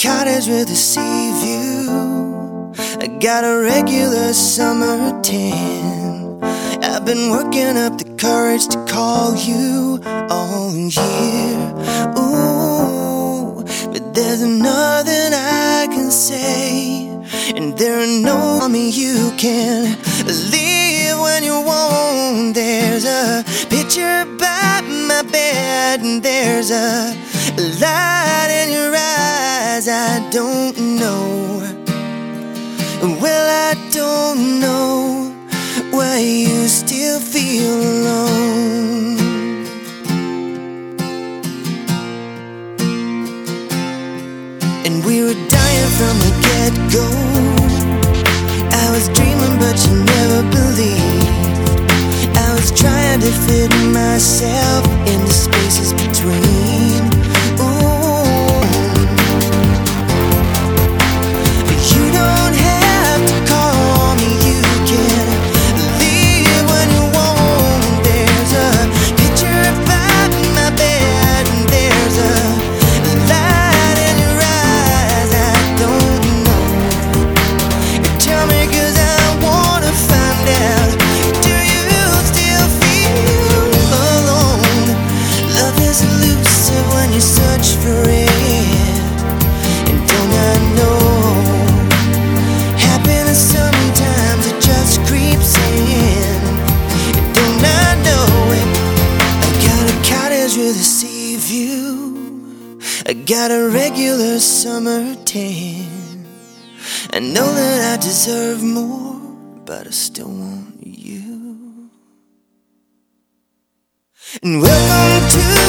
cottage with a sea view. I got a regular summer tan. I've been working up the courage to call you all year. Ooh, but there's nothing I can say, and there are no me you can leave when you want. There's a picture by my bed, and there's a light in your eyes. I don't know, well, I don't know why you still feel alone. And we were dying from the get-go. I was dreaming but you never believed. I was trying to fit myself in the spaces between. Ooh, you don't have to call me, you can leave when you want. There's a picture by my bed, and there's a light in your eyes. I don't know, tell me, 'cause I wanna find out. Do you still feel alone? Love is elusive when you search for it, and don't I know, happiness sometimes it just creeps in. Don't I know it? I got a cottage with a sea view. I got a regular summer tan. I know that I deserve more, but I still want you. And welcome to